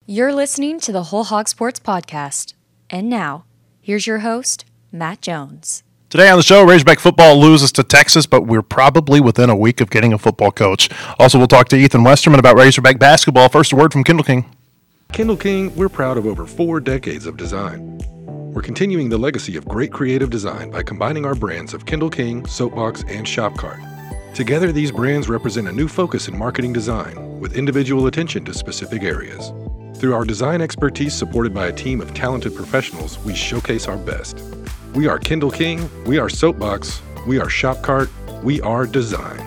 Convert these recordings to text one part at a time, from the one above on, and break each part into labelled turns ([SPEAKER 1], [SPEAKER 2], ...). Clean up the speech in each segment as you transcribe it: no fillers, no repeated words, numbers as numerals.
[SPEAKER 1] You're listening to the Whole Hog Sports Podcast. And now, here's your host, Matt Jones.
[SPEAKER 2] Today on the show, Razorback football loses to Texas, but we're probably within a week of getting a football coach. Also, we'll talk to Ethan Westerman about Razorback basketball. First, a word from Kendall King.
[SPEAKER 3] Kendall King, we're proud of over 4 decades of design. We're continuing the legacy of great creative design by combining our brands of Kendall King, Soapbox, and Shopcart. Together, these brands represent a new focus in marketing design with individual attention to specific areas. Through our design expertise supported by a team of talented professionals, we showcase our best. We are Kendall King, we are Soapbox, we are Shopcart, we are design.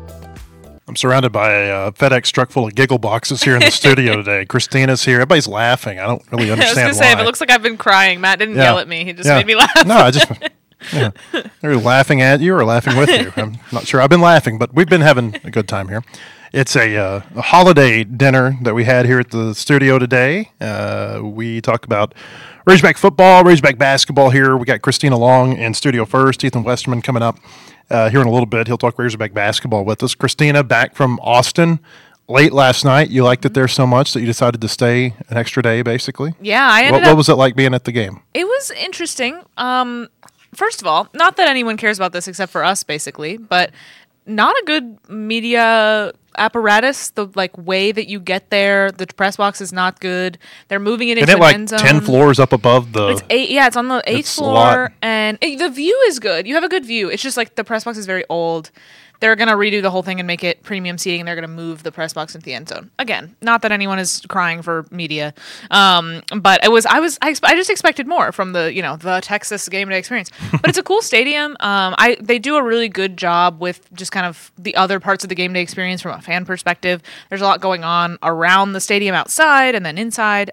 [SPEAKER 2] I'm surrounded by a FedEx truck full of giggle boxes here in the studio today. Christina's here. Everybody's laughing. I don't really understand why.
[SPEAKER 4] I was going to say, if it looks like I've been crying, Matt didn't yell at me. He just made me laugh.
[SPEAKER 2] No, I just... Yeah. They're laughing at you or laughing with you. I'm not sure. I've been laughing, but we've been having a good time here. It's a holiday dinner that we had here at the studio today. We talk about Razorback football, Razorback basketball here. We got Christina Long in studio first. Ethan Westerman coming up here in a little bit. He'll talk Razorback basketball with us. Christina, back from Austin late last night. You liked it there so much that you decided to stay an extra day, basically?
[SPEAKER 4] Yeah, I ended
[SPEAKER 2] up... What was it like being at the game?
[SPEAKER 4] It was interesting. First of all, not that anyone cares about this except for us, basically, but not a good media apparatus. The way that you get there, the press box is not good. They're moving it into the end zone.
[SPEAKER 2] 10 floors up above the...
[SPEAKER 4] It's 8. Yeah, it's on the 8th floor, and the view is good. You have a good view. It's just the press box is very old. They're going to redo the whole thing and make it premium seating, and they're going to move the press box into the end zone. Again, not that anyone is crying for media, but I just expected more from the Texas game day experience. But it's a cool stadium. They do a really good job with just kind of the other parts of the game day experience from a fan perspective. There's a lot going on around the stadium outside and then inside.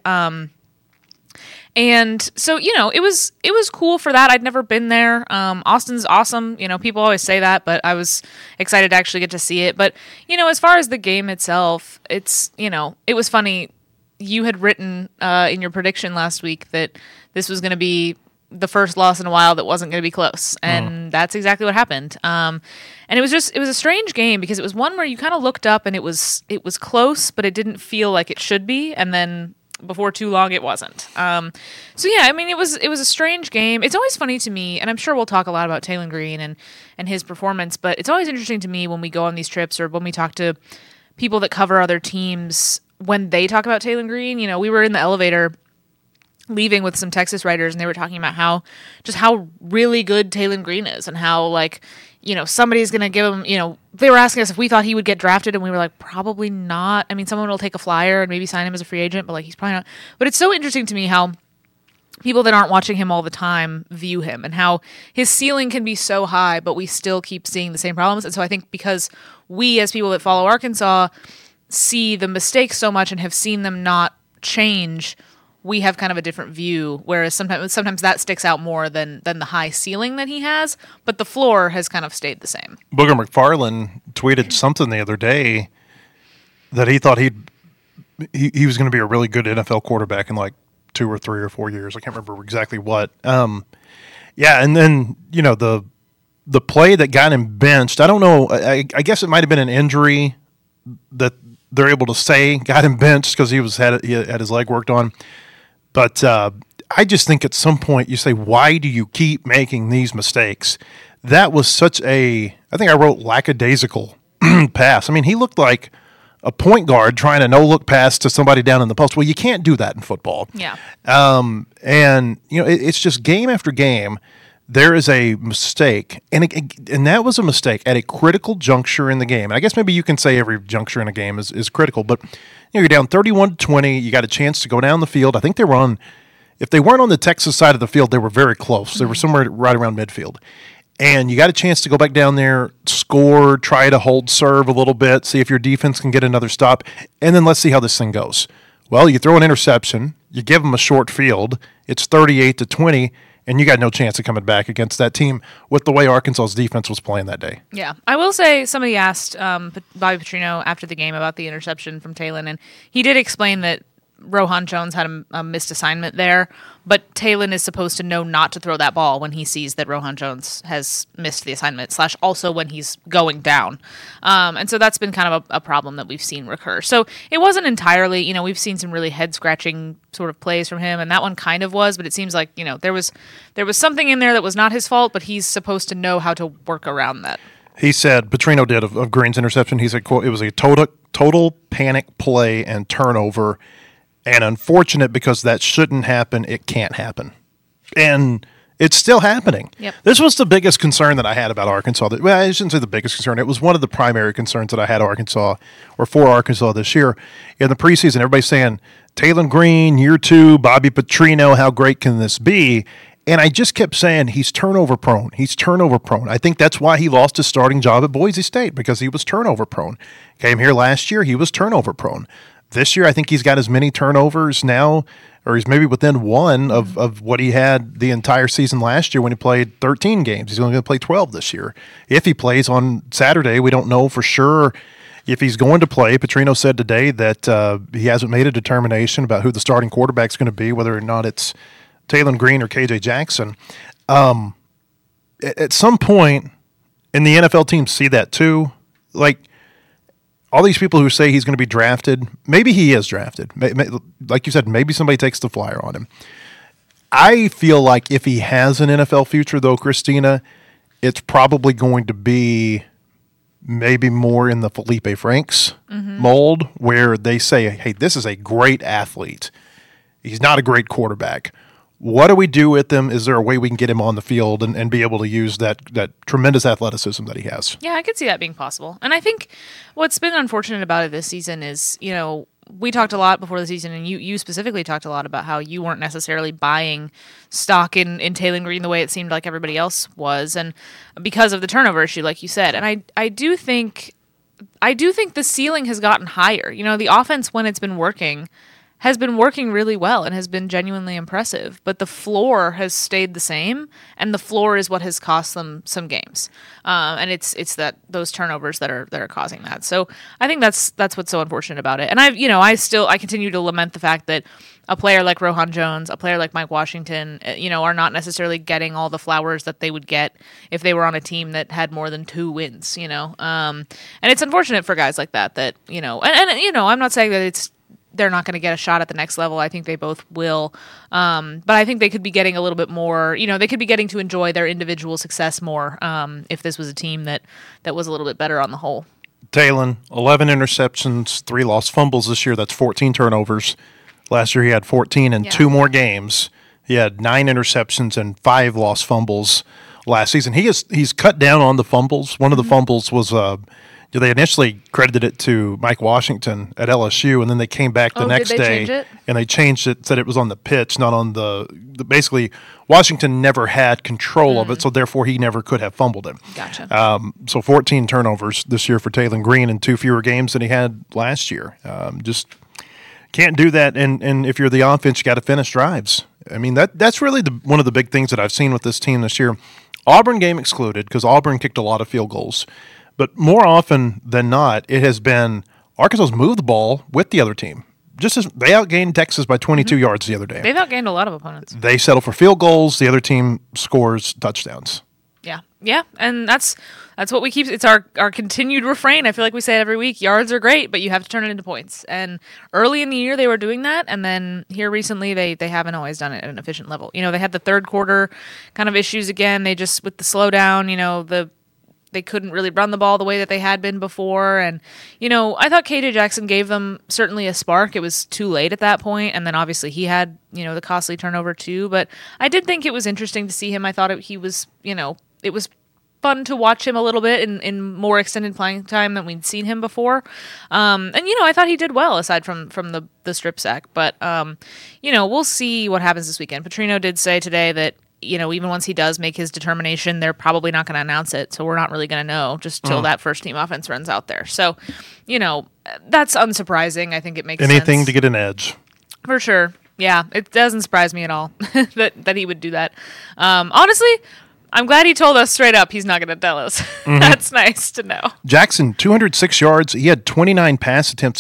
[SPEAKER 4] And so, it was cool for that. I'd never been there. Austin's awesome. People always say that, but I was excited to actually get to see it. But, as far as the game itself, it was funny. You had written in your prediction last week that this was going to be the first loss in a while that wasn't going to be close. And that's exactly what happened. And it was a strange game because it was one where you kind of looked up and it was close, but it didn't feel like it should be. And then before too long, it wasn't. It was a strange game. It's always funny to me, and I'm sure we'll talk a lot about Taylen Green and his performance, but it's always interesting to me when we go on these trips or when we talk to people that cover other teams, when they talk about Taylen Green. We were in the elevator leaving with some Texas writers, and they were talking about how really good Taylen Green is and how, somebody's going to give him, they were asking us if we thought he would get drafted, and we were like, probably not. I mean, someone will take a flyer and maybe sign him as a free agent, but he's probably not. But it's so interesting to me how people that aren't watching him all the time view him and how his ceiling can be so high, but we still keep seeing the same problems. And so I think because we, as people that follow Arkansas, see the mistakes so much and have seen them not change, we have kind of a different view, whereas sometimes that sticks out more than the high ceiling that he has, but the floor has kind of stayed the same.
[SPEAKER 2] Booger McFarland tweeted something the other day that he thought he was going to be a really good NFL quarterback in 2 or 3 or 4 years. I can't remember exactly what. And then the play that got him benched, I don't know. I guess it might have been an injury that they're able to say got him benched because he had his leg worked on. But I just think at some point you say, why do you keep making these mistakes? That was I think I wrote lackadaisical pass. I mean, he looked like a point guard trying a no-look pass to somebody down in the post. Well, you can't do that in football.
[SPEAKER 4] Yeah.
[SPEAKER 2] It's just game after game, there is a mistake, and that was a mistake at a critical juncture in the game. And I guess maybe you can say every juncture in a game is critical, but you're down 31-20. You got a chance to go down the field. I think they were if they weren't on the Texas side of the field, they were very close. They were somewhere right around midfield. And you got a chance to go back down there, score, try to hold serve a little bit, see if your defense can get another stop, and then let's see how this thing goes. Well, you throw an interception, you give them a short field, it's 38-20, and you got no chance of coming back against that team with the way Arkansas's defense was playing that day.
[SPEAKER 4] Yeah. I will say somebody asked Bobby Petrino after the game about the interception from Taylen, and he did explain that Rohan Jones had a missed assignment there, but Talon is supposed to know not to throw that ball when he sees that Rohan Jones has missed the assignment, / also when he's going down. And so that's been kind of a problem that we've seen recur. So it wasn't entirely, we've seen some really head-scratching sort of plays from him, and that one kind of was, but it seems like, there was something in there that was not his fault, but he's supposed to know how to work around that.
[SPEAKER 2] He said, Petrino did of Green's interception, he said, quote, "It was a total panic play and turnover, and unfortunate because that shouldn't happen. It can't happen." And it's still happening.
[SPEAKER 4] Yep.
[SPEAKER 2] This was the biggest concern that I had about Arkansas. Well, I shouldn't say the biggest concern. It was one of the primary concerns that I had for Arkansas this year. In the preseason, everybody's saying, Talon Green, year 2, Bobby Petrino, how great can this be? And I just kept saying he's turnover prone. He's turnover prone. I think that's why he lost his starting job at Boise State, because he was turnover prone. Came here last year, he was turnover prone. This year, I think he's got as many turnovers now, or he's maybe within one of what he had the entire season last year when he played 13 games. He's only going to play 12 this year. If he plays on Saturday, we don't know for sure if he's going to play. Petrino said today that he hasn't made a determination about who the starting quarterback's going to be, whether or not it's Talon Green or KJ Jackson. At some point, and the NFL teams see that too, like all these people who say he's going to be drafted, maybe he is drafted. Like you said, maybe somebody takes the flyer on him. I feel like if he has an NFL future, though, Christina, it's probably going to be maybe more in the Felipe Franks mold, where they say, hey, this is a great athlete. He's not a great quarterback. What do we do with him? Is there a way we can get him on the field and be able to use that tremendous athleticism that he has?
[SPEAKER 4] Yeah, I could see that being possible. And I think what's been unfortunate about it this season is, we talked a lot before the season, and you specifically talked a lot about how you weren't necessarily buying stock in Talon Green the way it seemed like everybody else was, and because of the turnover issue, like you said. And I do think the ceiling has gotten higher. The offense, when it's been working, has been working really well and has been genuinely impressive, but the floor has stayed the same, and the floor is what has cost them some games. And it's those turnovers that are causing that. So I think that's what's so unfortunate about it. And I continue to lament the fact that a player like Rohan Jones, a player like Mike Washington, are not necessarily getting all the flowers that they would get if they were on a team that had more than 2 wins. And it's unfortunate for guys like that. And I'm not saying that they're not going to get a shot at the next level. I think they both will. But I think they could be getting a little bit more, they could be getting to enjoy their individual success more if this was a team that was a little bit better on the whole.
[SPEAKER 2] Talon, 11 interceptions, 3 lost fumbles this year. That's 14 turnovers. Last year he had 14 in 2 more games. He had 9 interceptions and 5 lost fumbles last season. He's cut down on the fumbles. One of the fumbles was they initially credited it to Mike Washington at LSU, and then they came back the next day and they changed it, said it was on the pitch, not on the basically Washington never had control of it, so therefore he never could have fumbled it.
[SPEAKER 4] Gotcha.
[SPEAKER 2] So 14 turnovers this year for Talon Green and 2 fewer games than he had last year. Just can't do that, and if you're the offense, you got to finish drives. I mean, that's really one of the big things that I've seen with this team this year. Auburn game excluded, because Auburn kicked a lot of field goals. But more often than not, it has been Arkansas's moved the ball with the other team. Just as they outgained Texas by 22 yards the other day.
[SPEAKER 4] They've outgained a lot of opponents.
[SPEAKER 2] They settle for field goals. The other team scores touchdowns.
[SPEAKER 4] Yeah, and that's what we keep. It's our continued refrain. I feel like we say it every week. Yards are great, but you have to turn it into points. And early in the year, they were doing that, and then here recently, they haven't always done it at an efficient level. They had the third quarter kind of issues again. They just, with the slowdown, they couldn't really run the ball the way that they had been before. And, I thought KJ Jackson gave them certainly a spark. It was too late at that point. And then obviously he had, the costly turnover too. But I did think it was interesting to see him. I thought he was, it was fun to watch him a little bit in more extended playing time than we'd seen him before. And, I thought he did well aside from the strip sack. But, we'll see what happens this weekend. Petrino did say today that, even once he does make his determination, they're probably not going to announce it. So we're not really going to know just till that first team offense runs out there. So, that's unsurprising. I think it makes
[SPEAKER 2] anything
[SPEAKER 4] sense.
[SPEAKER 2] To get an edge.
[SPEAKER 4] For sure. Yeah, it doesn't surprise me at all that he would do that. Honestly, I'm glad he told us straight up he's not going to tell us. That's nice to know.
[SPEAKER 2] Jackson, 206 yards. He had 29 pass attempts, and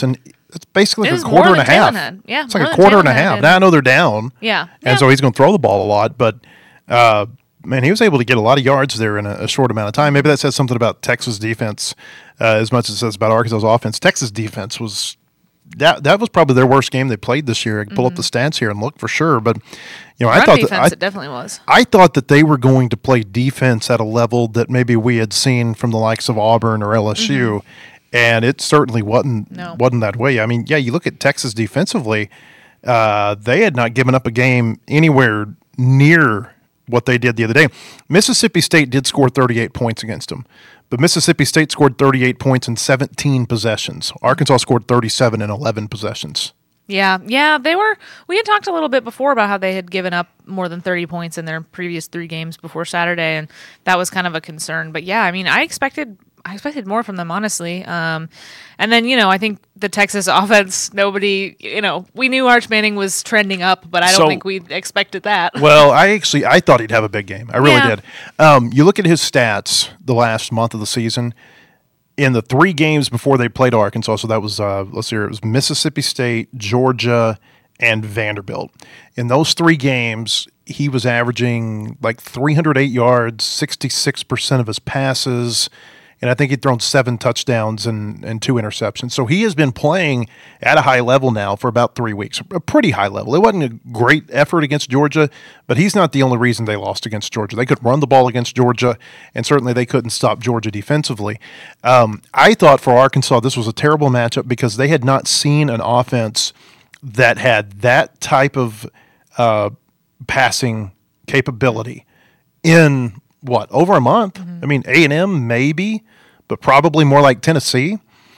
[SPEAKER 2] it's basically
[SPEAKER 4] It
[SPEAKER 2] like
[SPEAKER 4] was
[SPEAKER 2] a quarter
[SPEAKER 4] more
[SPEAKER 2] and a
[SPEAKER 4] than
[SPEAKER 2] half.
[SPEAKER 4] Taylor had. Yeah,
[SPEAKER 2] It's
[SPEAKER 4] more
[SPEAKER 2] like a
[SPEAKER 4] than
[SPEAKER 2] quarter and
[SPEAKER 4] Taylor
[SPEAKER 2] a half.
[SPEAKER 4] had.
[SPEAKER 2] Now I know they're down.
[SPEAKER 4] Yeah.
[SPEAKER 2] And so he's going to throw the ball a lot, but man, he was able to get a lot of yards there in a short amount of time. Maybe that says something about Texas defense as much as it says about Arkansas's offense. Texas defense was that was probably their worst game they played this year. I can pull up the stats here and look for sure, but I
[SPEAKER 4] Run
[SPEAKER 2] thought
[SPEAKER 4] defense,
[SPEAKER 2] that
[SPEAKER 4] it definitely was.
[SPEAKER 2] I thought that they were going to play defense at a level that maybe we had seen from the likes of Auburn or LSU, and it certainly wasn't that way. I mean, yeah, you look at Texas defensively, they had not given up a game anywhere near what they did the other day. Mississippi State did score 38 points against them, but Mississippi State scored 38 points in 17 possessions. Arkansas scored 37 in 11 possessions.
[SPEAKER 4] Yeah, we had talked a little bit before about how they had given up more than 30 points in their previous 3 games before Saturday, and that was kind of a concern. But yeah, I mean, I expected more from them, honestly. And then, I think the Texas offense, nobody, we knew Arch Manning was trending up, but I don't think we expected that.
[SPEAKER 2] Well, I thought he'd have a big game. I really did. You look at his stats the last month of the season. In the 3 games before they played Arkansas, so that was, let's see here, it was Mississippi State, Georgia, and Vanderbilt. In those 3 games, he was averaging like 308 yards, 66% of his passes, and I think he'd thrown 7 touchdowns and 2 interceptions. So he has been playing at a high level now for about 3 weeks, a pretty high level. It wasn't a great effort against Georgia, but he's not the only reason they lost against Georgia. They could run the ball against Georgia, and certainly they couldn't stop Georgia defensively. I thought for Arkansas this was a terrible matchup because they had not seen an offense that had that type of passing capability in over a month. I mean, A&M maybe, but probably more like Tennessee.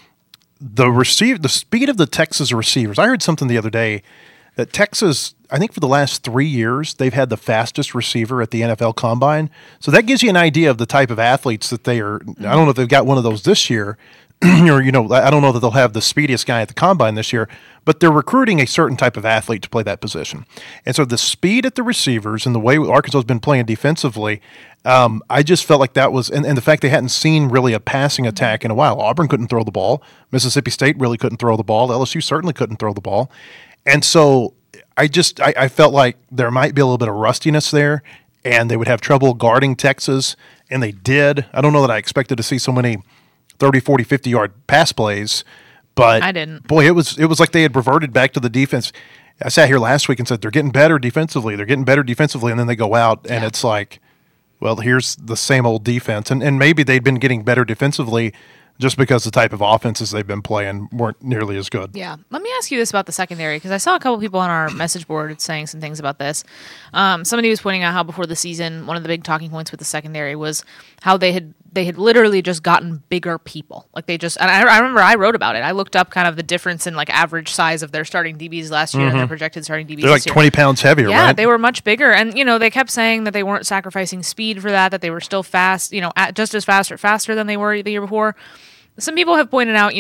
[SPEAKER 2] The speed of the Texas receivers. I heard something the other day that Texas, I think for the last 3 years, they've had the fastest receiver at the NFL Combine. So that gives you an idea of the type of athletes that they are. I don't know if they've got one of those this year, or I don't know that they'll have the speediest guy at the Combine this year, but they're recruiting a certain type of athlete to play that position. And so the speed at the receivers and the way Arkansas has been playing defensively, I just felt like that was, and the fact they hadn't seen really a passing attack in a while. Auburn couldn't throw the ball. Mississippi State really couldn't throw the ball. LSU certainly couldn't throw the ball. And so I felt like there might be a little bit of rustiness there, and they would have trouble guarding Texas, and they did. I don't know that I expected to see so many 30, 40, 50-yard pass plays, but
[SPEAKER 4] I didn't.
[SPEAKER 2] Boy, it was like they had reverted back to the defense. I sat here last week and said they're getting better defensively. They're getting better defensively, and then they go out, and it's like, well, here's the same old defense. And maybe they'd been getting better defensively just because the type of offenses they've been playing weren't nearly as good.
[SPEAKER 4] Yeah. Let me ask you this about the secondary, because I saw a couple people on our message board saying some things about this. Somebody was pointing out how before the season, one of the big talking points with the secondary was how they had literally just gotten bigger people. Like they just, and I remember I wrote about it. I looked up kind of the difference in like average size of their starting DBs last year and their projected starting DBs
[SPEAKER 2] They're like
[SPEAKER 4] this year.
[SPEAKER 2] 20 pounds heavier, right?
[SPEAKER 4] Yeah, they were much bigger. And, they kept saying that they weren't sacrificing speed for that they were still fast, just as fast or faster than they were the year before. Some people have pointed out,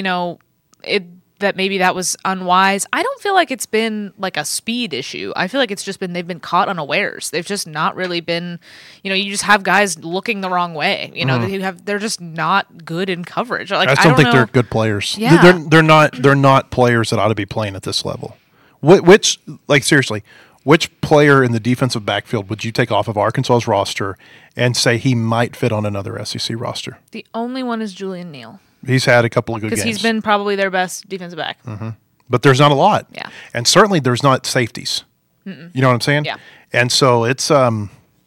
[SPEAKER 4] that maybe that was unwise. I don't feel like it's been like a speed issue. I feel like it's just been they've been caught unawares. They've just not really been, you just have guys looking the wrong way. They're just not good in coverage. Like
[SPEAKER 2] I still think they're good players.
[SPEAKER 4] Yeah.
[SPEAKER 2] They're not players that ought to be playing at this level. Which player in the defensive backfield would you take off of Arkansas's roster and say he might fit on another SEC roster?
[SPEAKER 4] The only one is Julian Neal.
[SPEAKER 2] He's had a couple of good games.
[SPEAKER 4] Because he's been probably their best defensive back.
[SPEAKER 2] But there's not a lot.
[SPEAKER 4] Yeah.
[SPEAKER 2] And certainly there's not safeties. You know what I'm saying?
[SPEAKER 4] Yeah.
[SPEAKER 2] And so it's a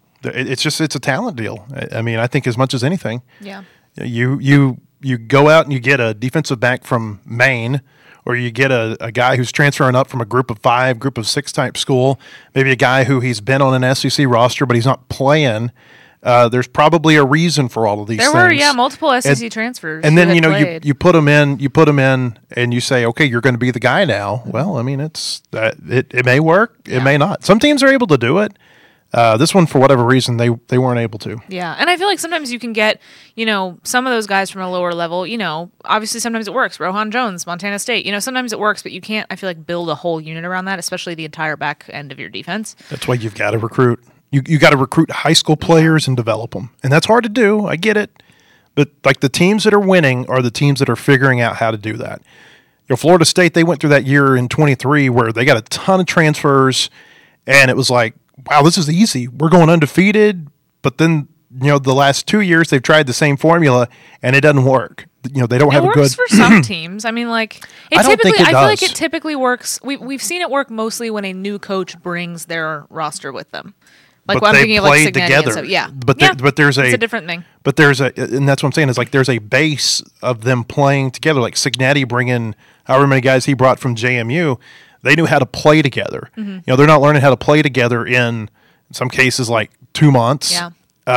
[SPEAKER 2] talent deal. I mean, I think as much as anything.
[SPEAKER 4] Yeah.
[SPEAKER 2] You go out and you get a defensive back from Maine, or you get a guy who's transferring up from a group of 5, group of 6 type school, maybe a guy who he's been on an SEC roster, but he's not playing. There's probably a reason for all of these things.
[SPEAKER 4] There were, multiple SEC transfers.
[SPEAKER 2] And then, you put them in, and you say, okay, you're going to be the guy now. Well, I mean, it may work. It may not. Some teams are able to do it. This one, for whatever reason, they weren't able to.
[SPEAKER 4] Yeah, and I feel like sometimes you can get, some of those guys from a lower level, obviously sometimes it works. Rohan Jones, Montana State, sometimes it works, but you can't, I feel like, build a whole unit around that, especially the entire back end of your defense.
[SPEAKER 2] That's why you've got to recruit. You got to recruit high school players and develop them. And that's hard to do. I get it. But like the teams that are winning are the teams that are figuring out how to do that. Florida State, they went through that year in 23 where they got a ton of transfers, and it was like, wow, this is easy. We're going undefeated. But then, the last 2 years they've tried the same formula, and it doesn't work. They don't have a good.
[SPEAKER 4] It works for some teams. I mean, like
[SPEAKER 2] I don't think it
[SPEAKER 4] I feel like
[SPEAKER 2] does.
[SPEAKER 4] it typically works. We've seen it work mostly when a new coach brings their roster with them. Like
[SPEAKER 2] But
[SPEAKER 4] I'm
[SPEAKER 2] they
[SPEAKER 4] thinking of like
[SPEAKER 2] played
[SPEAKER 4] Cignetti and
[SPEAKER 2] together.
[SPEAKER 4] stuff. Yeah,
[SPEAKER 2] But
[SPEAKER 4] yeah.
[SPEAKER 2] there's
[SPEAKER 4] It's a different thing.
[SPEAKER 2] But and that's what I'm saying is like there's a base of them playing together. Like Cignetti bringing however many guys he brought from JMU, they knew how to play together.
[SPEAKER 4] Mm-hmm.
[SPEAKER 2] They're not learning how to play together in some cases like 2 months.
[SPEAKER 4] Yeah.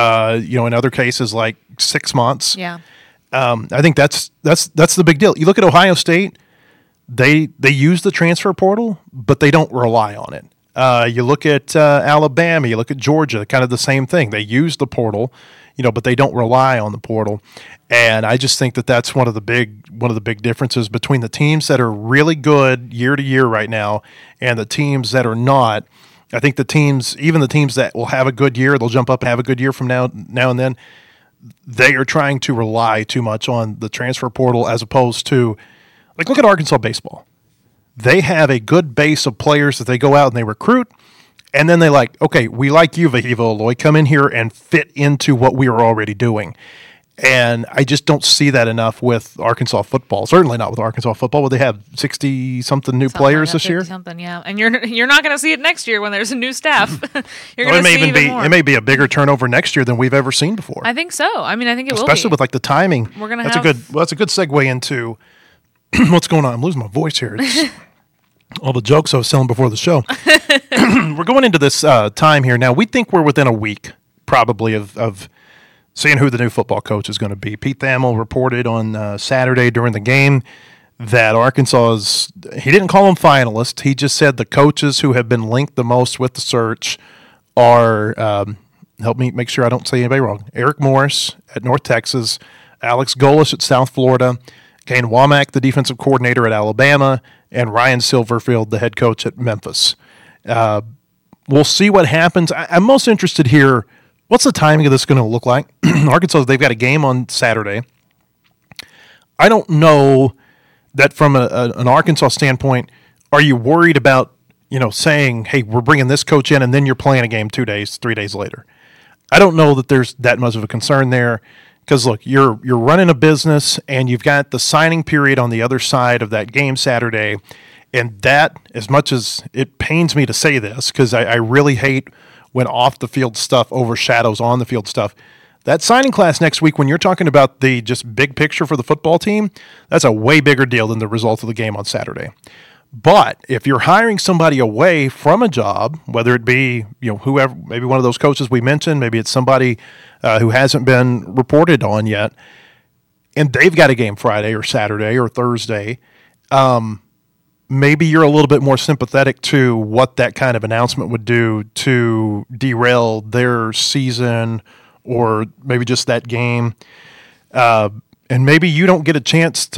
[SPEAKER 2] In other cases like 6 months.
[SPEAKER 4] Yeah.
[SPEAKER 2] I think that's the big deal. You look at Ohio State, they use the transfer portal, but they don't rely on it. You look at Alabama, you look at Georgia, kind of the same thing. They use the portal, but they don't rely on the portal. And I just think that that's one of the big differences between the teams that are really good year to year right now and the teams that are not. I think even the teams that will have a good year, they'll jump up and have a good year from now and then. They are trying to rely too much on the transfer portal as opposed to, like, look at Arkansas baseball. They have a good base of players that they go out and they recruit, and then they okay, we like you, Vahiva Alloy, come in here and fit into what we are already doing. And I just don't see that enough with Arkansas football. Certainly not with Arkansas football, where they have 60-something new players this year.
[SPEAKER 4] Something, yeah. And you're not going to see it next year when there's a new staff. You're
[SPEAKER 2] Well,
[SPEAKER 4] going to see even more.
[SPEAKER 2] It may be a bigger turnover next year than we've ever seen before.
[SPEAKER 4] I think so. I mean, I think it will be.
[SPEAKER 2] Especially with like the timing.
[SPEAKER 4] We're gonna
[SPEAKER 2] that's
[SPEAKER 4] have-
[SPEAKER 2] a good segue into what's going on. I'm losing my voice here. It's all the jokes I was telling before the show. We're going into this time here now. We think we're within a week probably of seeing who the new football coach is going to be. Pete Thamel reported on Saturday during the game that he didn't call them finalists. He just said the coaches who have been linked the most with the search are, help me make sure I don't say anybody wrong, Eric Morris at North Texas, Alex Golesh at South Florida, Kane Womack, the defensive coordinator at Alabama, and Ryan Silverfield, the head coach at Memphis. We'll see what happens. I'm most interested here. What's the timing of this going to look like? Arkansas, they've got a game on Saturday. I don't know that from an Arkansas standpoint, are you worried about, saying, hey, we're bringing this coach in and then you're playing a game 3 days later? I don't know that there's that much of a concern there because, look, you're running a business and you've got the signing period on the other side of that game Saturday. And that, as much as it pains me to say this, because I really hate when off-the-field stuff overshadows on-the-field stuff, that signing class next week, when you're talking about the just big picture for the football team, that's a way bigger deal than the result of the game on Saturday. But if you're hiring somebody away from a job, whether it be whoever, maybe one of those coaches we mentioned, maybe it's somebody who hasn't been reported on yet, and they've got a game Friday or Saturday or Thursday, maybe you're a little bit more sympathetic to what that kind of announcement would do to derail their season or maybe just that game. And maybe you don't get the chance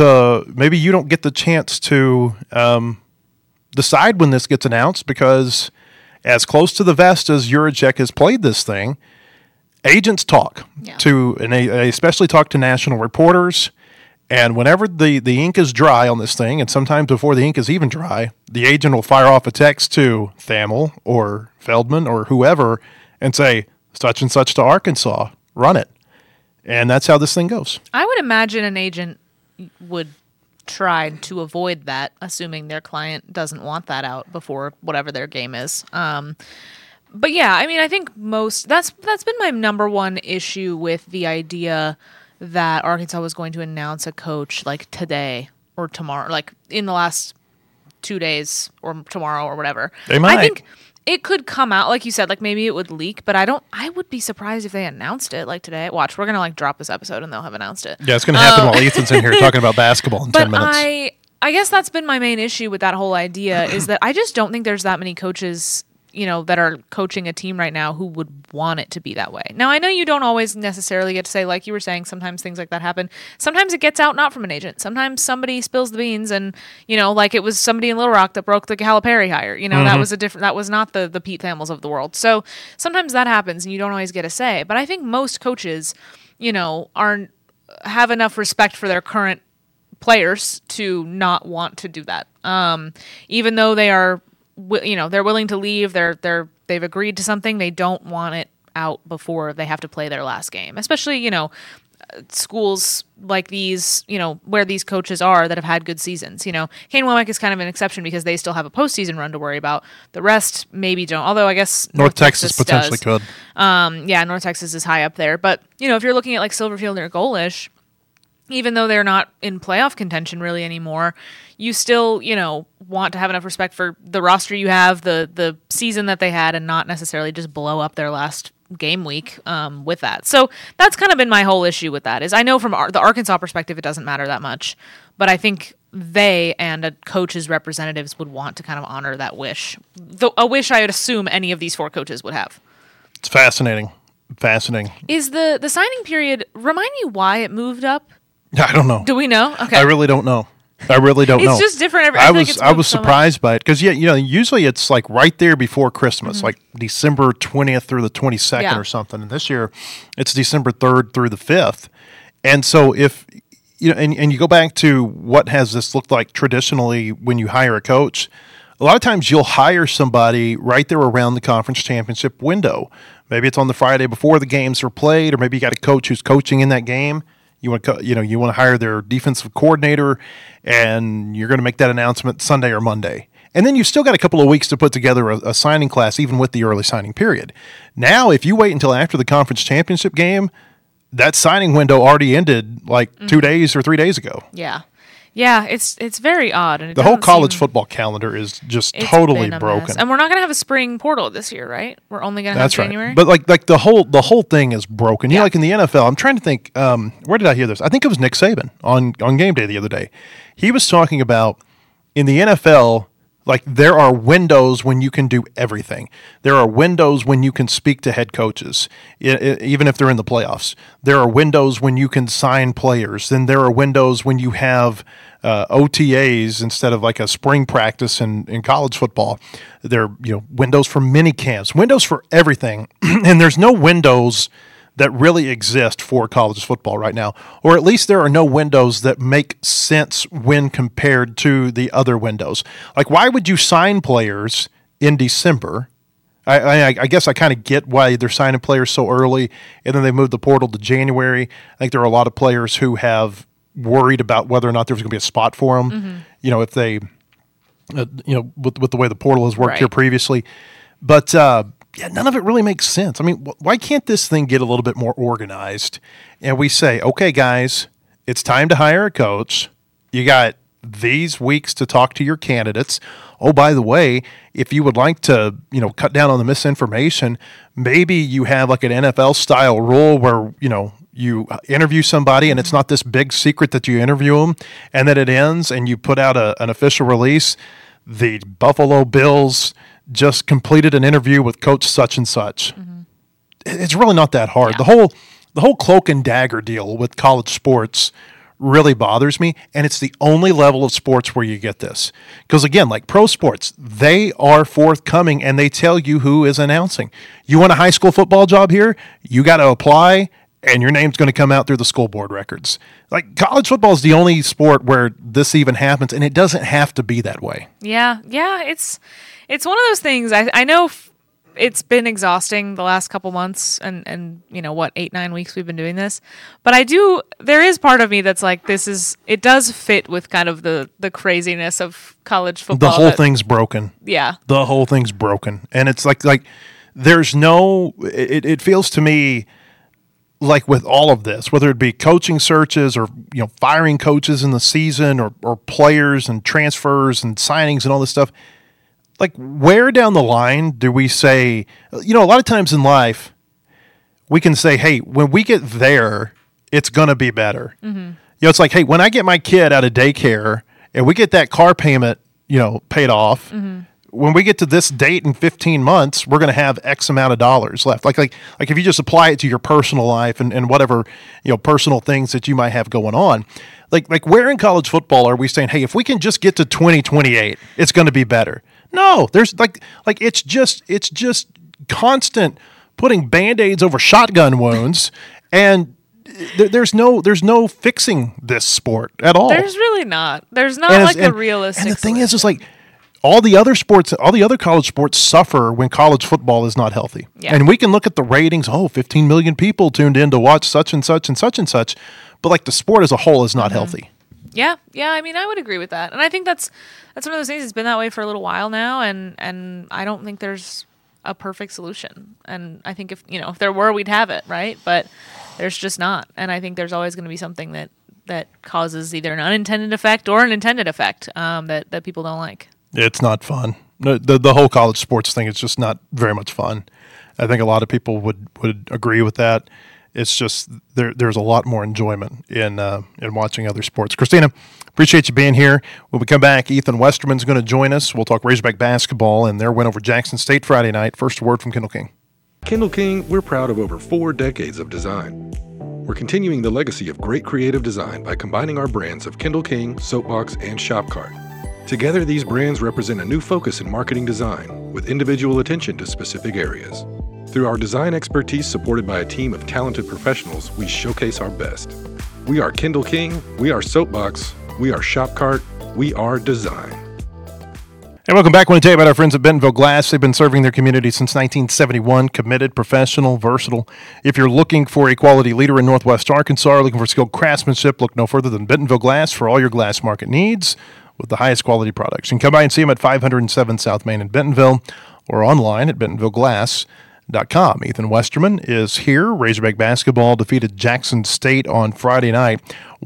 [SPEAKER 2] to decide when this gets announced because as close to the vest as Juracek has played this thing, agents talk and they especially talk to national reporters. And whenever the ink is dry on this thing, and sometimes before the ink is even dry, the agent will fire off a text to Thamel or Feldman or whoever and say, such and such to Arkansas, run it. And that's how this thing goes.
[SPEAKER 4] I would imagine an agent would try to avoid that, assuming their client doesn't want that out before whatever their game is. But yeah, I mean, I think that's been my number one issue with the idea that Arkansas was going to announce a coach like today or tomorrow, like in the last 2 days or tomorrow or whatever.
[SPEAKER 2] They might.
[SPEAKER 4] I think it could come out, like you said, like maybe it would leak, but I would be surprised if they announced it like today. Watch, we're going to like drop this episode and they'll have announced it.
[SPEAKER 2] Yeah, it's going to happen while Ethan's in here talking about basketball in 10 minutes.
[SPEAKER 4] I guess that's been my main issue with that whole idea is that I just don't think there's that many coaches, that are coaching a team right now who would want it to be that way. Now, I know you don't always necessarily get to say, like you were saying, sometimes things like that happen. Sometimes it gets out not from an agent. Sometimes somebody spills the beans and, like it was somebody in Little Rock that broke the Calipari hire. That was not the Pete Thamels of the world. So sometimes that happens and you don't always get a say. But I think most coaches, have enough respect for their current players to not want to do that. Even though they are, they're willing to leave, they've agreed to something, they don't want it out before they have to play their last game. Especially, schools like these, where these coaches are that have had good seasons. Kane Womack is kind of an exception because they still have a postseason run to worry about. The rest maybe don't. Although I guess
[SPEAKER 2] North Texas potentially could.
[SPEAKER 4] North Texas is high up there. But if you're looking at like Silverfield or Golish, even though they're not in playoff contention really anymore, you still, want to have enough respect for the roster you have, the season that they had, and not necessarily just blow up their last game week with that. So that's kind of been my whole issue with that. Is I know from the Arkansas perspective it doesn't matter that much, but I think they and a coach's representatives would want to kind of honor that wish. A wish I would assume any of these 4 coaches would have.
[SPEAKER 2] It's fascinating.
[SPEAKER 4] Is the signing period, remind me why it moved up?
[SPEAKER 2] I don't know.
[SPEAKER 4] Do we know? Okay.
[SPEAKER 2] I really don't know. It's
[SPEAKER 4] just different.
[SPEAKER 2] I was surprised by it because usually it's like right there before Christmas, like December 20th through the 22nd or something. And this year, it's December 3rd through the 5th. And so if and you go back to what has this looked like traditionally when you hire a coach, a lot of times you'll hire somebody right there around the conference championship window. Maybe it's on the Friday before the games are played, or maybe you got a coach who's coaching in that game. You want to hire their defensive coordinator, and you're going to make that announcement Sunday or Monday. And then you've still got a couple of weeks to put together a signing class, even with the early signing period. Now, if you wait until after the conference championship game, that signing window already ended like 2 days or 3 days ago.
[SPEAKER 4] Yeah, it's very odd. And
[SPEAKER 2] the whole college football calendar is just totally broken.
[SPEAKER 4] Mess. And we're not going to have a spring portal this year, right? We're only going to have January.
[SPEAKER 2] Right. But like the whole thing is broken. Like in the NFL, I'm trying to think. Where did I hear this? I think it was Nick Saban on game day the other day. He was talking about in the NFL. Like there are windows when you can do everything. There are windows when you can speak to head coaches, even if they're in the playoffs. There are windows when you can sign players. Then there are windows when you have OTAs instead of like a spring practice in college football. There are windows for mini camps, windows for everything, and there's no windows that really exist for college football right now, or at least there are no windows that make sense when compared to the other windows. Like, why would you sign players in December? I guess I kind of get why they're signing players so early, and then they moved the portal to January. I think there are a lot of players who have worried about whether or not there's going to be a spot for them. If they, with the way the portal has worked here previously, but. None of it really makes sense. I mean, why can't this thing get a little bit more organized? And we say, okay, guys, it's time to hire a coach. You got these weeks to talk to your candidates. Oh, by the way, if you would like to, cut down on the misinformation, maybe you have like an NFL style rule where, you interview somebody and it's not this big secret that you interview them and then it ends and you put out an official release. The Buffalo Bills just completed an interview with coach such and such. It's really not that hard. Yeah. The whole cloak and dagger deal with college sports really bothers me, and it's the only level of sports where you get this. Because again, like pro sports, they are forthcoming and they tell you who is announcing. You want a high school football job here? You got to apply, and your name's going to come out through the school board records. Like college football is the only sport where this even happens, and it doesn't have to be that way.
[SPEAKER 4] Yeah, it's one of those things. I know it's been exhausting the last couple months and 8-9 weeks we've been doing this. But there is part of me that's like, it does fit with kind of the craziness of college football.
[SPEAKER 2] The whole thing's broken.
[SPEAKER 4] Yeah.
[SPEAKER 2] The whole thing's broken. And it's like there's no, it feels to me like with all of this, whether it be coaching searches or, firing coaches in the season or players and transfers and signings and all this stuff, like, where down the line do we say, a lot of times in life, we can say, hey, when we get there, it's going to be better. It's like, hey, when I get my kid out of daycare and we get that car payment, paid off, when we get to this date in 15 months, we're going to have X amount of dollars left. Like if you just apply it to your personal life and whatever, personal things that you might have going on. Like where in college football are we saying, hey, if we can just get to 2028, it's going to be better? No, there's like it's just constant putting Band-Aids over shotgun wounds, and there's no fixing this sport at all.
[SPEAKER 4] There's really not. There's not a realistic.
[SPEAKER 2] And the thing
[SPEAKER 4] solution.
[SPEAKER 2] is like all the other sports, all the other college sports suffer when college football is not healthy.
[SPEAKER 4] Yeah.
[SPEAKER 2] And we can look at the ratings. 15 million people tuned in to watch such and such and such and such, but like the sport as a whole is not healthy.
[SPEAKER 4] Yeah. I mean, I would agree with that, and I think that's one of those things. It's been that way for a little while now, and I don't think there's a perfect solution. And I think if there were, we'd have it, right? But there's just not, and I think there's always going to be something that causes either an unintended effect or an intended effect that people don't like.
[SPEAKER 2] It's not fun. The whole college sports thing is just not very much fun. I think a lot of people would agree with that. It's just there's a lot more enjoyment in watching other sports. Christina, appreciate you being here. When we come back, Ethan Westerman's going to join us. We'll talk Razorback basketball and their win over Jackson State Friday night. First word from Kendall King.
[SPEAKER 3] Kendall King, we're proud of over 4 decades of design. We're continuing the legacy of great creative design by combining our brands of Kendall King, Soapbox, and Shopcart. Together, these brands represent a new focus in marketing design with individual attention to specific areas. Through our design expertise supported by a team of talented professionals, we showcase our best. We are Kendall King, we are Soapbox, we are Shopcart, we are design.
[SPEAKER 2] Hey, welcome back. I want to tell you about our friends at Bentonville Glass. They've been serving their community since 1971. Committed, professional, versatile. If you're looking for a quality leader in Northwest Arkansas, looking for skilled craftsmanship, look no further than Bentonville Glass for all your glass market needs with the highest quality products. You can come by and see them at 507 South Main in Bentonville or online at bentonvilleglass.com. Ethan Westerman is here. Razorback basketball defeated Jackson State on Friday night,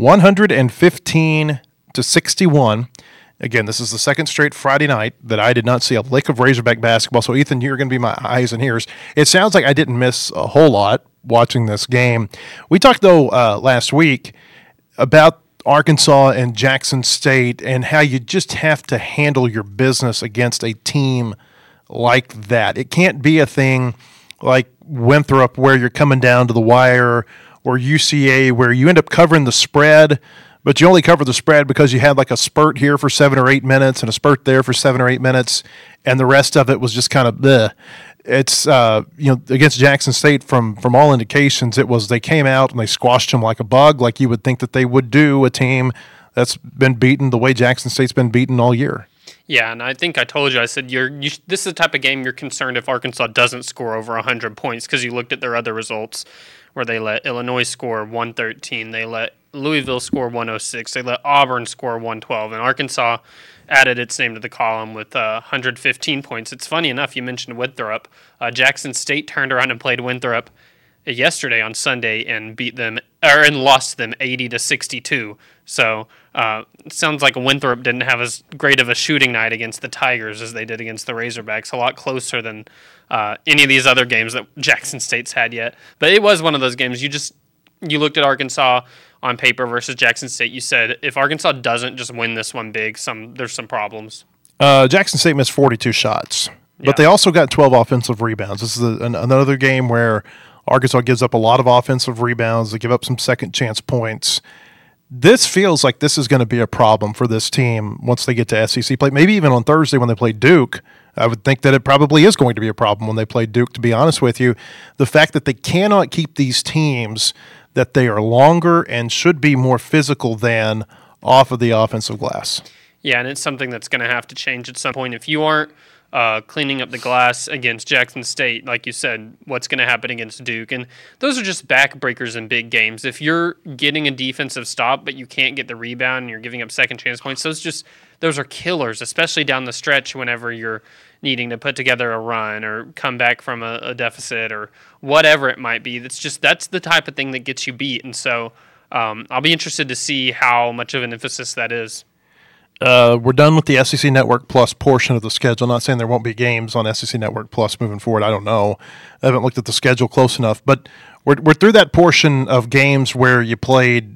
[SPEAKER 2] 115-61. Again, this is the second straight Friday night that I did not see a lick of Razorback basketball. So, Ethan, you're going to be my eyes and ears. It sounds like I didn't miss a whole lot watching this game. We talked, though, last week about Arkansas and Jackson State and how you just have to handle your business against a team like that. It can't be a thing like Winthrop where you're coming down to the wire, or UCA where you end up covering the spread, but you only cover the spread because you had like a spurt here for 7 or 8 minutes and a spurt there for 7 or 8 minutes, and the rest of it was just kind of bleh. It's against Jackson State, from all indications, it was they came out and they squashed them like a bug, like you would think that they would do a team that's been beaten the way Jackson State's been beaten all year.
[SPEAKER 5] Yeah, and I think I told you, I said, this is the type of game you're concerned if Arkansas doesn't score over 100 points, because you looked at their other results where they let Illinois score 113, they let Louisville score 106, they let Auburn score 112, and Arkansas added its name to the column with 115 points. It's funny enough, you mentioned Winthrop. Jackson State turned around and played Winthrop yesterday on Sunday and beat them, and lost them 80-62. So it sounds like Winthrop didn't have as great of a shooting night against the Tigers as they did against the Razorbacks. A lot closer than any of these other games that Jackson State's had yet. But it was one of those games. You looked at Arkansas on paper versus Jackson State. You said if Arkansas doesn't just win this one big, there's some problems.
[SPEAKER 2] Jackson State missed 42 shots, but they also got 12 offensive rebounds. This is another game where Arkansas gives up a lot of offensive rebounds. They give up some second chance points. This feels like this is going to be a problem for this team once they get to SEC play. Maybe even on Thursday when they play Duke. I would think that it probably is going to be a problem when they play Duke, to be honest with you. The fact that they cannot keep these teams that they are longer and should be more physical than off of the offensive glass.
[SPEAKER 5] Yeah, and it's something that's going to have to change at some point. If you aren't cleaning up the glass against Jackson State, like you said, what's going to happen against Duke? And those are just backbreakers in big games. If you're getting a defensive stop, but you can't get the rebound and you're giving up second chance points, those are killers, especially down the stretch whenever you're needing to put together a run or come back from a deficit or whatever it might be. That's the type of thing that gets you beat. And so I'll be interested to see how much of an emphasis that is.
[SPEAKER 2] We're done with the SEC Network Plus portion of the schedule. I'm not saying there won't be games on SEC Network Plus moving forward. I don't know. I haven't looked at the schedule close enough. But we're through that portion of games where you played,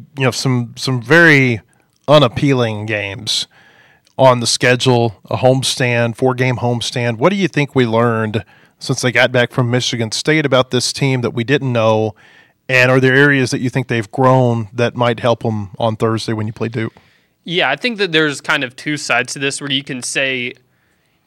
[SPEAKER 2] some very unappealing games on the schedule, a homestand, 4-game homestand. What do you think we learned since they got back from Michigan State about this team that we didn't know? And are there areas that you think they've grown that might help them on Thursday when you play Duke?
[SPEAKER 5] Yeah, I think that there's kind of two sides to this where you can say,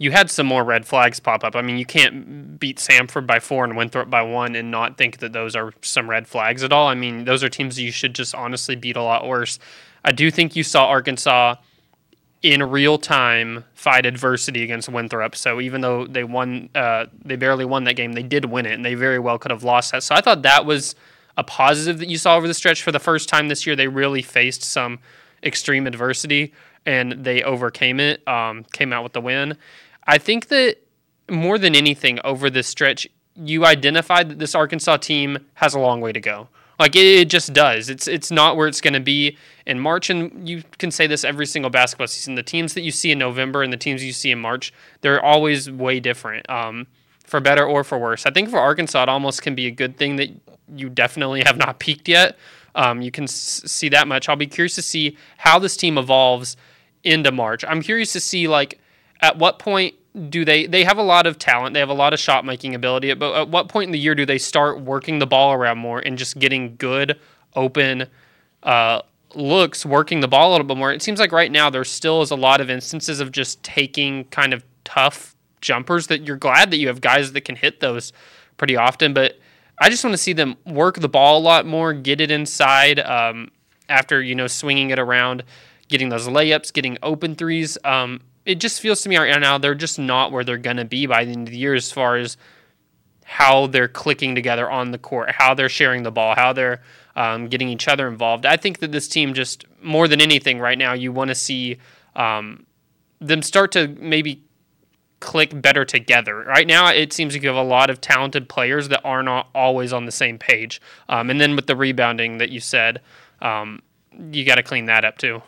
[SPEAKER 5] you had some more red flags pop up. I mean, you can't beat Samford by 4 and Winthrop by 1 and not think that those are some red flags at all. I mean, those are teams that you should just honestly beat a lot worse. I do think you saw Arkansas in real time fight adversity against Winthrop. So even though they barely won that game, they did win it, and they very well could have lost that. So I thought that was a positive that you saw over the stretch. For the first time this year, they really faced some extreme adversity, and they overcame it, came out with the win. I think that more than anything over this stretch, you identified that this Arkansas team has a long way to go. Like, it just does. It's not where it's going to be in March, and you can say this every single basketball season. The teams that you see in November and the teams you see in March, they're always way different, for better or for worse. I think for Arkansas, it almost can be a good thing that you definitely have not peaked yet. You can see that much. I'll be curious to see how this team evolves into March. I'm curious to see, like, at what point do they have a lot of talent, they have a lot of shot making ability, but at what point in the year do they start working the ball around more and just getting good open looks, working the ball a little bit more? It seems like right now there still is a lot of instances of just taking kind of tough jumpers that you're glad that you have guys that can hit those pretty often, but I just want to see them work the ball a lot more, get it inside after, swinging it around, getting those layups, getting open threes. It just feels to me right now they're just not where they're going to be by the end of the year as far as how they're clicking together on the court, how they're sharing the ball, how they're getting each other involved. I think that this team just, more than anything right now, you want to see them start to maybe click better together. Right now, it seems like you have a lot of talented players that are not always on the same page. And then with the rebounding that you said, you got to clean that up too.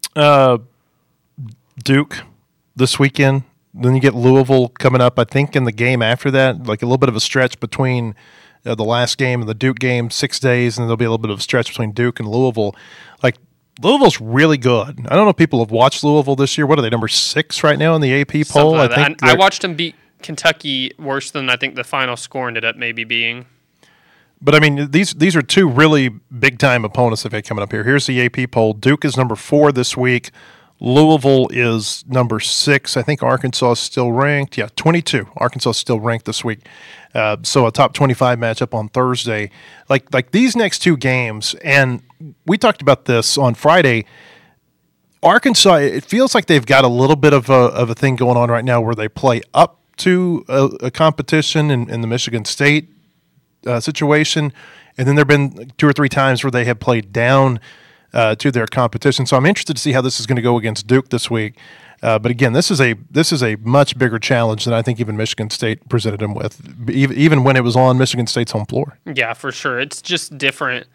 [SPEAKER 2] Duke this weekend. Then you get Louisville coming up, I think, in the game after that, like a little bit of a stretch between the last game and the Duke game, 6 days, and there'll be a little bit of a stretch between Duke and Louisville. Like, Louisville's really good. I don't know if people have watched Louisville this year. What are they, number 6 right now in the AP poll?
[SPEAKER 5] Like I watched them beat Kentucky worse than I think the final score ended up maybe being.
[SPEAKER 2] But, I mean, these are two really big-time opponents that they coming up here. Here's the AP poll. Duke is number 4 this week. Louisville is number 6. I think Arkansas is still ranked. Yeah, 22. Arkansas is still ranked this week. So a top 25 matchup on Thursday. Like these next two games, and we talked about this on Friday, Arkansas, it feels like they've got a little bit of a thing going on right now where they play up to a competition in the Michigan State situation, and then there have been 2 or 3 times where they have played down to their competition. So I'm interested to see how this is going to go against Duke this week. But again, this is a much bigger challenge than I think even Michigan State presented them with, even when it was on Michigan State's home floor.
[SPEAKER 5] Yeah, for sure. It's just different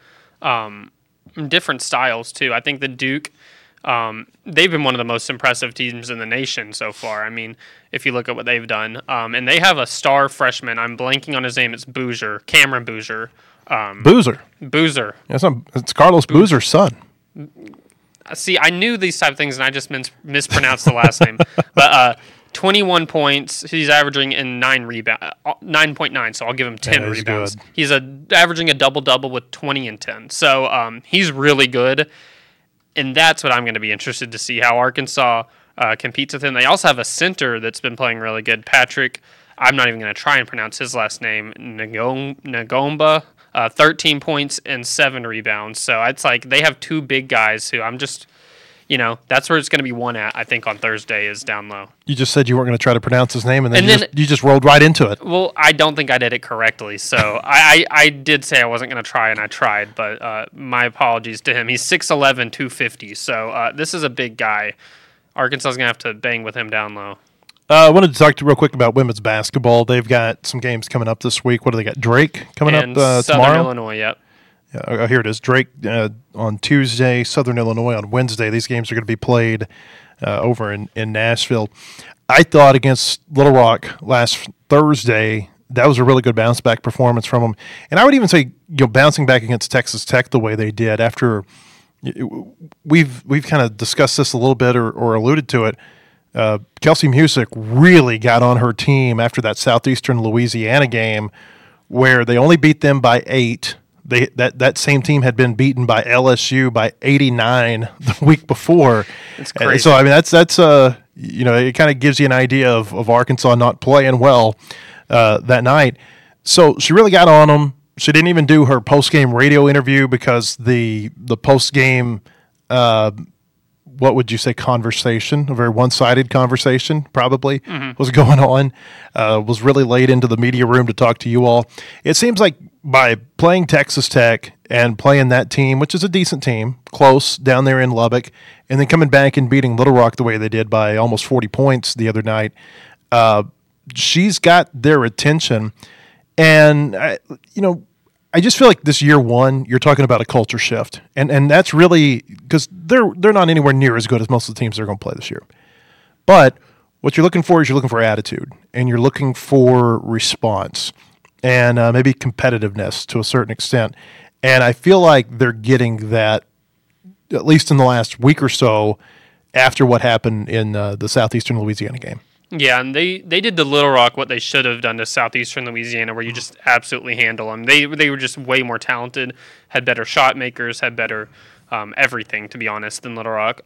[SPEAKER 5] styles too. I think the Duke, they've been one of the most impressive teams in the nation so far. I mean, if you look at what they've done, and they have a star freshman. I'm blanking on his name. It's Boozer, Cameron Boozer. Boozer.
[SPEAKER 2] It's Carlos Boozer's son.
[SPEAKER 5] See, I knew these type of things, and I just mispronounced the last name. But 21 points. He's averaging in 9.9, so I'll give him 10 rebounds.
[SPEAKER 2] Good.
[SPEAKER 5] He's averaging a double-double with 20 and 10. So he's really good, and that's what I'm going to be interested to see, how Arkansas competes with him. They also have a center that's been playing really good, Patrick. I'm not even going to try and pronounce his last name, Ngomba. 13 points and 7 rebounds. So it's like they have 2 big guys who I'm just, that's where it's going to be one at, I think, on Thursday is down low.
[SPEAKER 2] You just said you weren't going to try to pronounce his name, and then you just rolled right into it.
[SPEAKER 5] Well, I don't think I did it correctly. So I did say I wasn't going to try, and I tried. But my apologies to him. He's 6'11", 250. So this is a big guy. Arkansas is going to have to bang with him down low.
[SPEAKER 2] I wanted to talk to you real quick about women's basketball. They've got some games coming up this week. What do they got? Drake coming up tomorrow?
[SPEAKER 5] Southern Illinois, yep.
[SPEAKER 2] Yeah, here it is. Drake on Tuesday, Southern Illinois on Wednesday. These games are going to be played over in Nashville. I thought against Little Rock last Thursday, that was a really good bounce-back performance from them. And I would even say, bouncing back against Texas Tech the way they did after we've kind of discussed this a little bit or alluded to it. Kelsey Music really got on her team after that Southeastern Louisiana game where they only beat them by 8. That same team had been beaten by LSU by 89 the week before.
[SPEAKER 5] It's crazy.
[SPEAKER 2] So I mean that's it kind of gives you an idea of Arkansas not playing well that night. So she really got on them. She didn't even do her post-game radio interview because the post-game, what would you say, conversation, a very one-sided conversation probably was going on, was really late into the media room to talk to you all. It seems like by playing Texas Tech and playing that team, which is a decent team, close down there in Lubbock, and then coming back and beating Little Rock the way they did by almost 40 points the other night, she's got their attention. And, I just feel like this year one, you're talking about a culture shift. And that's really because they're not anywhere near as good as most of the teams they're going to play this year. But what you're looking for is you're looking for attitude, and you're looking for response and maybe competitiveness to a certain extent. And I feel like they're getting that, at least in the last week or so, after what happened in the Southeastern Louisiana game.
[SPEAKER 5] Yeah, and they did to Little Rock what they should have done to Southeastern Louisiana, where you just absolutely handle them. They were just way more talented, had better shot makers, had better everything, to be honest, than Little Rock.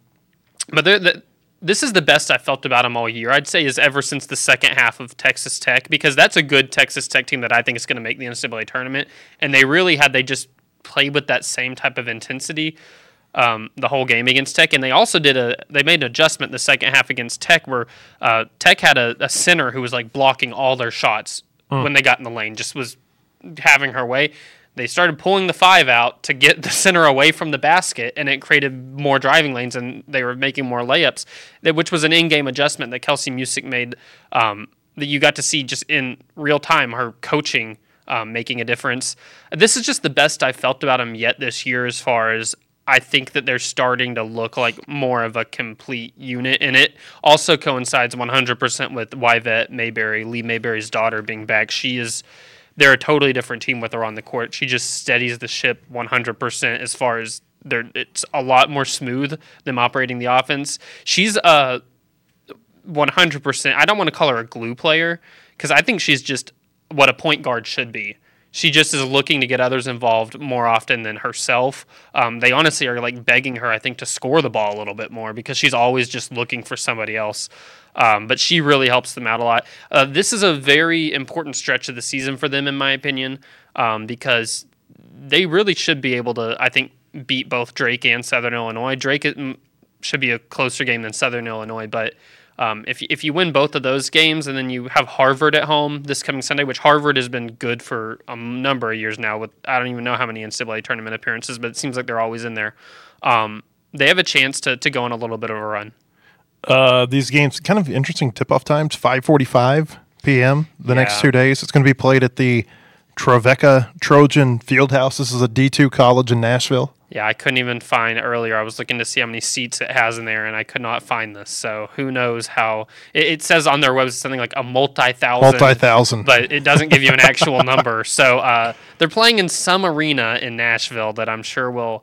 [SPEAKER 5] But this is the best I felt about them all year, I'd say, is ever since the second half of Texas Tech, because that's a good Texas Tech team that I think is going to make the NCAA tournament. And they just played with that same type of intensity the whole game against Tech, and they also they made an adjustment the second half against Tech where Tech had a center who was like blocking all their shots when they got in the lane, just was having her way. They started pulling the 5 out to get the center away from the basket, and it created more driving lanes, and they were making more layups, which was an in-game adjustment that Kelsey Music made that you got to see just in real time, her coaching making a difference. This is just the best I felt about them yet this year, as far as I think that they're starting to look like more of a complete unit, and it also coincides 100% with Yvette Mayberry, Lee Mayberry's daughter, being back. They're a totally different team with her on the court. She just steadies the ship 100% as far as it's a lot more smooth them operating the offense. She's 100%. I don't want to call her a glue player because I think she's just what a point guard should be. She just is looking to get others involved more often than herself. They honestly are like begging her, I think, to score the ball a little bit more because she's always just looking for somebody else. But she really helps them out a lot. This is a very important stretch of the season for them, in my opinion, because they really should be able to, I think, beat both Drake and Southern Illinois. Drake should be a closer game than Southern Illinois, but if you win both of those games and then you have Harvard at home this coming Sunday, which Harvard has been good for a number of years now with I don't even know how many NCAA tournament appearances, but it seems like they're always in there. They have a chance to go on a little bit of a run.
[SPEAKER 2] These games, kind of interesting tip-off times, 5:45 p.m. the next 2 days. It's going to be played at the Trevecca Trojan Fieldhouse. This is a D2 college in Nashville.
[SPEAKER 5] Yeah, I couldn't even find earlier. I was looking to see how many seats it has in there, and I could not find this. So who knows how it says on their website something like a multi-thousand, but it doesn't give you an actual number. So they're playing in some arena in Nashville that I'm sure will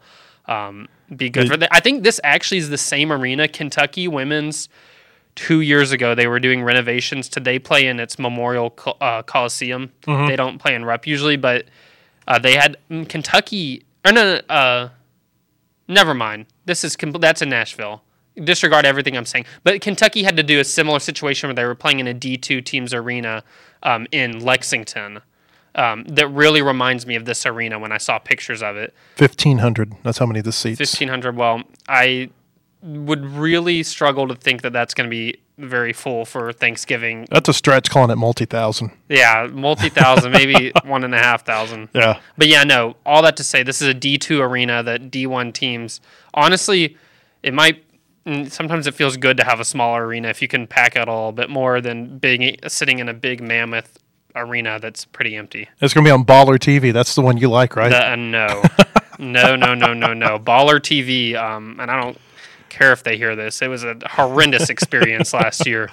[SPEAKER 5] be good for them. I think this actually is the same arena. Kentucky women's 2 years ago, they were doing renovations they play in its Memorial Coliseum. Mm-hmm. They don't play in Rupp usually, but they had Kentucky. Or no, never mind. That's in Nashville. Disregard everything I'm saying. But Kentucky had to do a similar situation where they were playing in a D2 team's arena in Lexington. That really reminds me of this arena when I saw pictures of it.
[SPEAKER 2] 1,500. That's how many of the seats.
[SPEAKER 5] 1,500. Well, I would really struggle to think that that's going to be very full for Thanksgiving.
[SPEAKER 2] That's a stretch calling it multi-thousand.
[SPEAKER 5] Yeah, multi-thousand, maybe 1,500.
[SPEAKER 2] Yeah.
[SPEAKER 5] But yeah, no, all that to say, this is a D2 arena that D1 teams, honestly, sometimes it feels good to have a smaller arena if you can pack out a little bit more than sitting in a big mammoth arena that's pretty empty.
[SPEAKER 2] It's going to be on Baller TV. That's the one you like, right?
[SPEAKER 5] No. No. Baller TV, and I don't care if they hear this. It was a horrendous experience last year.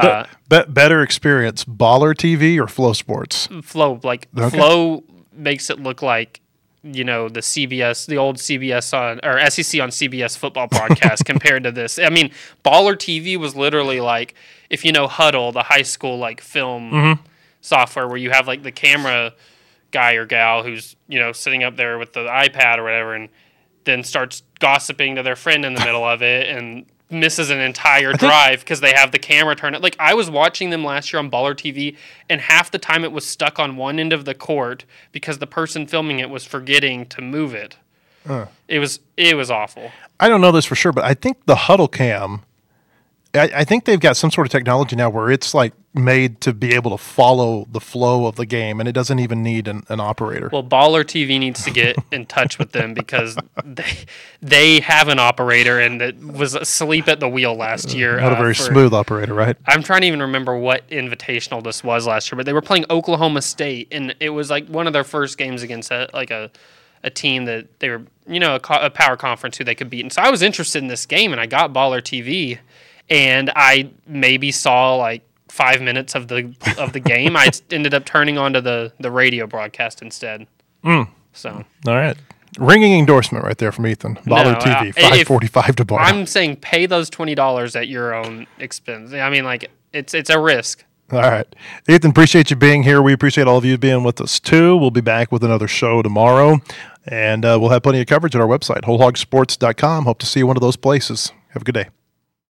[SPEAKER 2] Better experience, Baller TV or Flow Sports?
[SPEAKER 5] Flow, Flow makes it look like the CBS, the old CBS or SEC on CBS football broadcast compared to this. I mean, Baller TV was literally like if Huddle, the high school film software where you have the camera guy or gal who's sitting up there with the iPad or whatever and then starts gossiping to their friend in the middle of it, and misses an entire drive because they have the camera turned. Like, I was watching them last year on Baller TV, and half the time it was stuck on one end of the court because the person filming it was forgetting to move it. It was awful.
[SPEAKER 2] I don't know this for sure, but I think the Huddle Cam, I think they've got some sort of technology now where it's like made to be able to follow the flow of the game, and it doesn't even need an operator.
[SPEAKER 5] Well, Baller TV needs to get in touch with them because they have an operator and it was asleep at the wheel last year.
[SPEAKER 2] Not a very smooth operator, right?
[SPEAKER 5] I'm trying to even remember what invitational this was last year, but they were playing Oklahoma State, and it was like one of their first games against a team that they were, a power conference who they could beat. And so I was interested in this game, and I got Baller TV, and I maybe saw like 5 minutes of the game. I ended up turning onto the radio broadcast instead. So
[SPEAKER 2] all right, ringing endorsement right there from Ethan. Baller TV, $5.45 to borrow.
[SPEAKER 5] I'm saying pay those $20 at your own expense. I mean, like it's a risk.
[SPEAKER 2] All right, Ethan, appreciate you being here. We appreciate all of you being with us too. We'll be back with another show tomorrow, and we'll have plenty of coverage at our website, wholehogsports.com. Hope to see you one of those places. Have a good day.